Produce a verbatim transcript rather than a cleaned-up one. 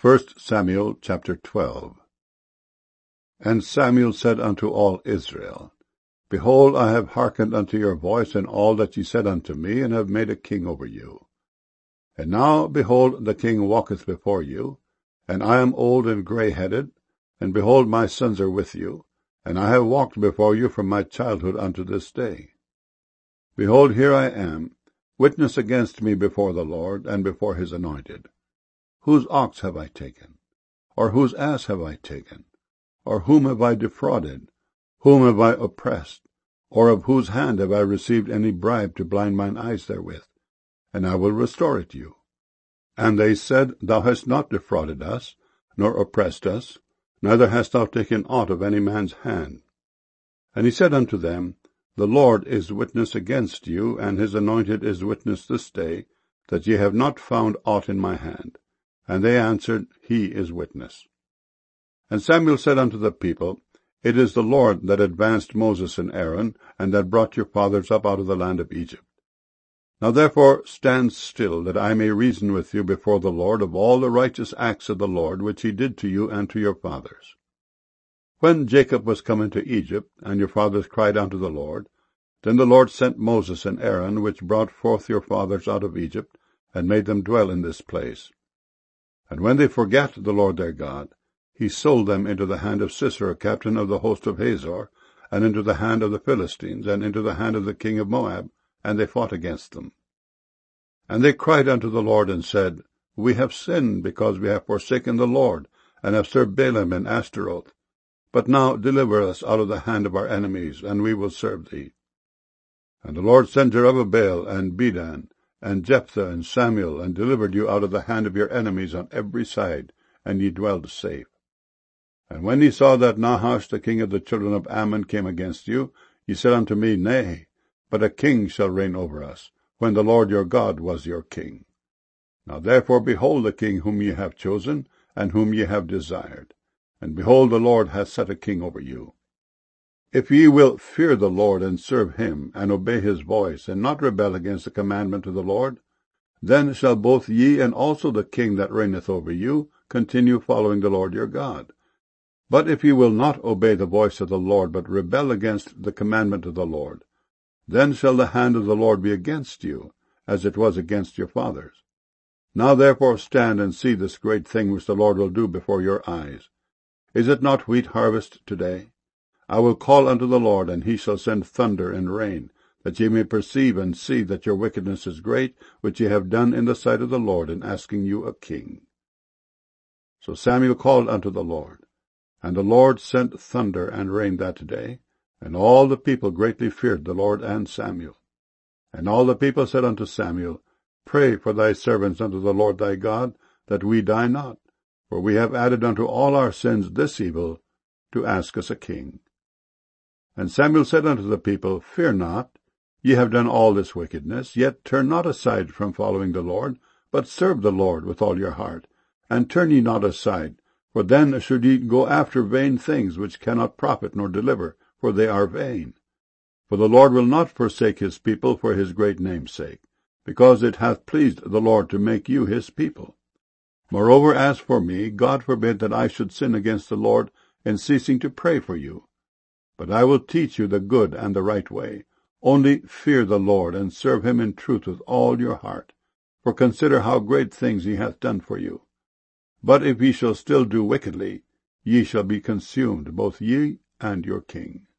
First Samuel chapter twelve. And Samuel said unto all Israel, Behold, I have hearkened unto your voice in all that ye said unto me, and have made a king over you. And now, behold, the king walketh before you, and I am old and grey-headed, and behold, my sons are with you, and I have walked before you from my childhood unto this day. Behold, here I am, witness against me before the Lord, and before his anointed. Whose ox have I taken? Or whose ass have I taken? Or whom have I defrauded? Whom have I oppressed? Or of whose hand have I received any bribe to blind mine eyes therewith? And I will restore it you. And they said, Thou hast not defrauded us, nor oppressed us, neither hast thou taken aught of any man's hand. And he said unto them, The Lord is witness against you, and his anointed is witness this day, that ye have not found aught in my hand. And they answered, He is witness. And Samuel said unto the people, It is the Lord that advanced Moses and Aaron, and that brought your fathers up out of the land of Egypt. Now therefore stand still, that I may reason with you before the Lord of all the righteous acts of the Lord, which he did to you and to your fathers. When Jacob was come into Egypt, and your fathers cried unto the Lord, then the Lord sent Moses and Aaron, which brought forth your fathers out of Egypt, and made them dwell in this place. And when they forgat the Lord their God, he sold them into the hand of Sisera, captain of the host of Hazor, and into the hand of the Philistines, and into the hand of the king of Moab, and they fought against them. And they cried unto the Lord, and said, We have sinned, because we have forsaken the Lord, and have served Baalim and Ashtaroth. But now deliver us out of the hand of our enemies, and we will serve thee. And the Lord sent Jerubbaal and Bedan, and Jephthah and Samuel, and delivered you out of the hand of your enemies on every side, and ye dwelled safe. And when ye saw that Nahash the king of the children of Ammon came against you, ye said unto me, Nay, but a king shall reign over us, when the Lord your God was your king. Now therefore behold the king whom ye have chosen, and whom ye have desired. And behold, the Lord hath set a king over you. If ye will fear the Lord, and serve him, and obey his voice, and not rebel against the commandment of the Lord, then shall both ye and also the king that reigneth over you continue following the Lord your God. But if ye will not obey the voice of the Lord, but rebel against the commandment of the Lord, then shall the hand of the Lord be against you, as it was against your fathers. Now therefore stand and see this great thing which the Lord will do before your eyes. Is it not wheat harvest today? I will call unto the Lord, and he shall send thunder and rain, that ye may perceive and see that your wickedness is great, which ye have done in the sight of the Lord, in asking you a king. So Samuel called unto the Lord, and the Lord sent thunder and rain that day, and all the people greatly feared the Lord and Samuel. And all the people said unto Samuel, Pray for thy servants unto the Lord thy God, that we die not, for we have added unto all our sins this evil, to ask us a king. And Samuel said unto the people, Fear not, ye have done all this wickedness, yet turn not aside from following the Lord, but serve the Lord with all your heart, and turn ye not aside, for then should ye go after vain things which cannot profit nor deliver, for they are vain. For the Lord will not forsake his people for his great name's sake, because it hath pleased the Lord to make you his people. Moreover, as for me, God forbid that I should sin against the Lord in ceasing to pray for you. But I will teach you the good and the right way. Only fear the Lord, and serve him in truth with all your heart. For consider how great things he hath done for you. But if ye shall still do wickedly, ye shall be consumed, both ye and your king.